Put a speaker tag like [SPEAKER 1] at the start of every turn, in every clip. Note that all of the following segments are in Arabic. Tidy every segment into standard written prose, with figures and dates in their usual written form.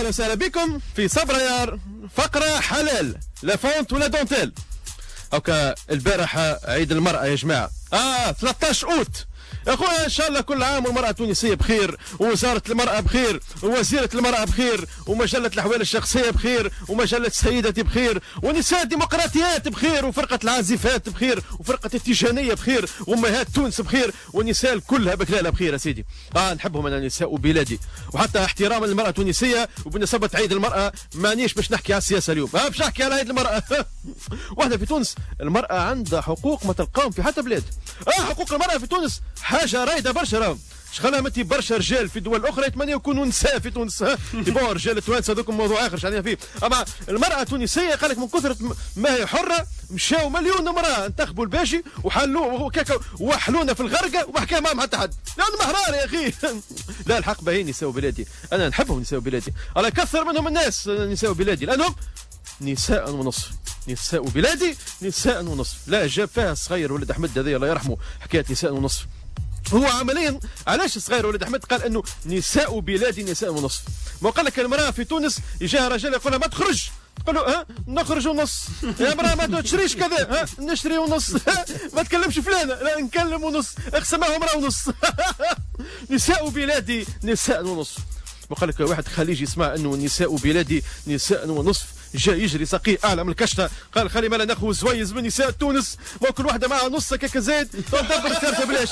[SPEAKER 1] اهلا وسهلا بكم في صبريار فقره حلال لا فونت ولا دونتيل. هكا البارحه عيد المراه يا جماعه 13 اوت يا اخويا، ان شاء الله كل عام والمراه التونسيه بخير، ووزاره المراه بخير، ووزيره المراه بخير، ومجله الاحوال الشخصيه بخير، ومجله سيدتي بخير، ونساء الديمقراطيات بخير، وفرقه العازفات بخير، وفرقه التيجانيه بخير، وامهات تونس بخير، والنساء كلها بكلالها بخير يا سيدي. نحبهم انا نساء بلادي، وحتى احتراما للمراه التونسيه. وبمناسبه عيد المراه مانيش باش نحكي على السياسه اليوم، باش نحكي على عيد المراه. واحنا في تونس المراه عندها حقوق ما تلقاهم في حتى بلاد. حقوق المراه في تونس حاجه رايده برشا راهم. شخلها متي برشا رجال في دول اخرى يتمنوا يكونوا نساء في تونس. يبون رجال التوانسه هذوك موضوع اخر علينا فيه. اما المراه التونسيه قال لك من كثره ما هي حره مشاو مليون امراه انتخبوا الباشي وحلوا وحلونا في الغرقه وما حكى معهم حتى حد، لانه محرار يا اخي. لا الحق باهي نساء بلادي، انا نحبهم نساء بلادي، انا كثر منهم الناس نساء بلادي لانهم نساء ونصف. نساء بلادي نساء ونصف، لا جاب فيها الصغير ولد احمد هذا الله يرحمه حكايه نساء ونصف. هو عمليا علاش الصغير ولد احمد قال انه نساء بلادي نساء ونصف؟ ما قال لك المراه في تونس يجاها رجال يقول لها ما تخرج، تقول له نخرج ونص، يا مراه ما تشريش كذا، نشري ونص. ما تكلمش فلانه، لا نكلم ونص، اقسمها مراه ونص. نساء بلادي نساء ونصف. وقال لك واحد خليجي يسمع انه نساء بلادي نساء ونصف، جاء يجري سقيه اعلى من الكشته، قال خلي مالا ناخذ زويز من نساء تونس، ما كل واحده معها نص كيك زايد تدبر الثالثه بلاش.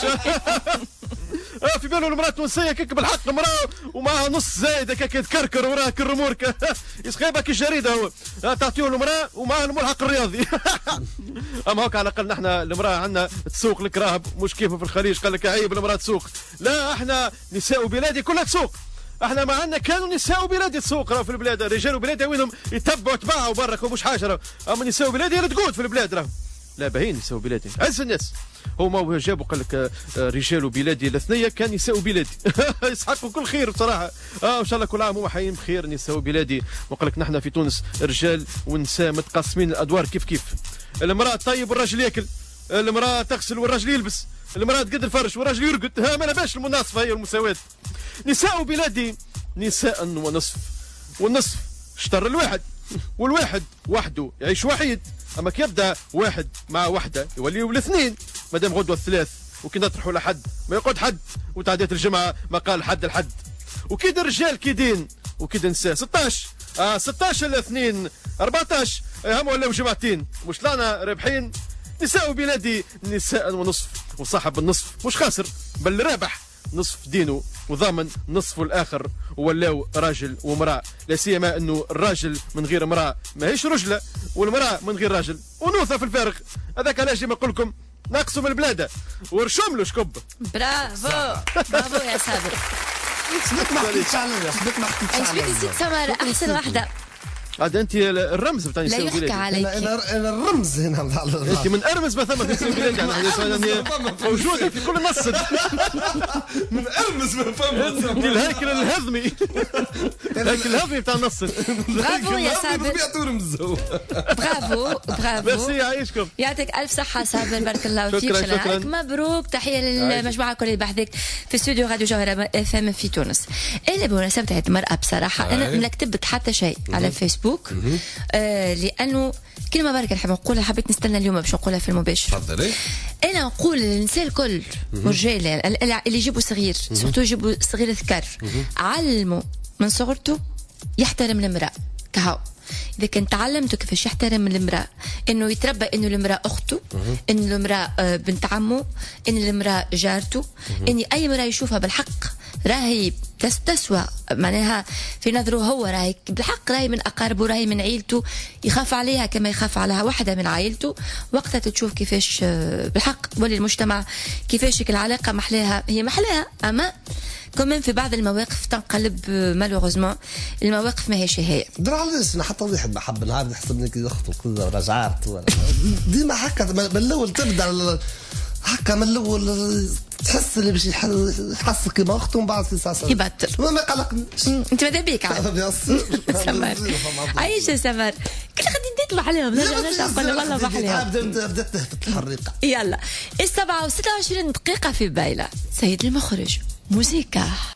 [SPEAKER 1] في باله المراه التونسيه كيك بالحق مراه ومعها نص زايد كيك تكركر وراها كالرموركه. يسخيبك الجريده هو تعطيه المراه ومعها الملحق الرياضي. اما هوك على الاقل نحن المراه عندنا تسوق لك راهب، مش كيف في الخليج قال لك عيب المراه تسوق. لا احنا نساء بلادي كلها تسوق. احنا ما عندنا كانوا نساء بلادي تسوق راهو في البلاد، رجال بلادي وينهم يتبعوا تبعوا برك ومش حاجه راهو. اما نساء بلادي اللي تقود في البلاد راهو. لا باهين نساء بلادي عز الناس. هما جابوا قال لك رجال بلادي الاثنيه كان نساء بلادي. يسحقوا كل خير بصراحه. ان شاء الله كل عام هما حيين بخير نساء بلادي. وقال لك نحن في تونس رجال ونساء متقسمين الادوار كيف كيف. المراه طيب والراجل ياكل، المراه تغسل والراجل يلبس، المراه تقد الفرش والراجل يرقد. ما لباش المناصفه هي المساواه. نساء بلادي نساء ونصف، والنصف شطر الواحد، والواحد وحده يعيش وحيد. اما كي يبدا واحد مع وحده يوليوا الاثنين، مادام غدوه الثلاث وكي نطرحوا لحد ما يقعد حد، وتعديت الجمعه ما قال حد الحد. وكيد الرجال كيدين وكيد النساء 16 16 الاثنين 14 هم ولاو جمعتين مش طلعنا رابحين. نساء بلادي نساء ونصف، وصاحب النصف مش خاسر بل رابح، نصف دينه وضامن نصفه الاخر، ولاو راجل ومراه. لا سيما انه الراجل من غير امراه ماهيش رجله، والمراه من غير راجل ونوثه في الفارغ. هذاك علاش ديما نقول لكم ناقصوا من البلاده ورشم له شكب.
[SPEAKER 2] برافو برافو يا صابر.
[SPEAKER 3] سبق ما حكيتش عليا، سبق ما حكيتش عليا.
[SPEAKER 2] ايش بك نسيت سمر احسن واحده.
[SPEAKER 1] عاد انت الرمز بتاع نساء بلادي.
[SPEAKER 2] لا يحكى عليك.
[SPEAKER 3] انا الرمز هنا.
[SPEAKER 1] انت من ارمز ما ثم في نساء بلادي يعني موجوده في كل نص.
[SPEAKER 3] من ارمز ما فهمت.
[SPEAKER 1] انت الهيكل الهضمي. الهيكل الهضمي بتاع النص.
[SPEAKER 2] برافو يا صابر. برافو برافو.
[SPEAKER 1] ميرسي يعيشكم.
[SPEAKER 2] يعطيك الف صحه صابر، بارك الله فيك.
[SPEAKER 1] شكرا.
[SPEAKER 2] مبروك، تحيه للمجموعه كل اللي بحذك في استوديو راديو جوهره اف ام في تونس. اللي بمناسبه عيد المراه بصراحه انا ما كتبت حتى شيء على فيسبوك. لانه كلمه بركه نحب نقولها، حبيت نستنى اليوم باش نقولها في المباشر.
[SPEAKER 3] تفضلي.
[SPEAKER 2] انا نقول للنساء الكل والرجال اللي يجيبوا صغير، سورتو يجيبوا صغير ذكر، علموا من صغرته يحترم المراه كهو. إذا كان تعلمته كيفاش يحترم المرأة، إنه يتربى إنه المرأة أخته، إنه المرأة بنت عمه، إن المرأة جارته، إن أي مرأة يشوفها بالحق راهي تسوى معناها في نظره هو، راهي بالحق راهي من أقاربه، راهي من عيلته، يخاف عليها كما يخاف على واحدة من عائلته. وقتها تشوف كيفاش بالحق تولي المجتمع كيفاش العلاقة محلاها، هي محلاها. أما كمان في بعض المواقف تنقلب مالوغوزمون المواقف ما هيش هي.
[SPEAKER 3] درا علاش انا حتى واحد بحب نهار نحسبني كي اخته كذا رجعت ديما هكا من الاول تبدا هكا من الاول تحس اللي باش يحسك كيما اخته ومن بعد في ساعه
[SPEAKER 2] يبطل.
[SPEAKER 3] ما قلقنيش
[SPEAKER 2] انت ماذا بيك عاد سمر عايش يا سمر كل غادي نديتلو عليهم نرجع نقول والله ما عليهم.
[SPEAKER 3] بدات تهبط الحريقه.
[SPEAKER 2] يلا 7 و26 دقيقه في بايله. سيد المخرج موسيقى.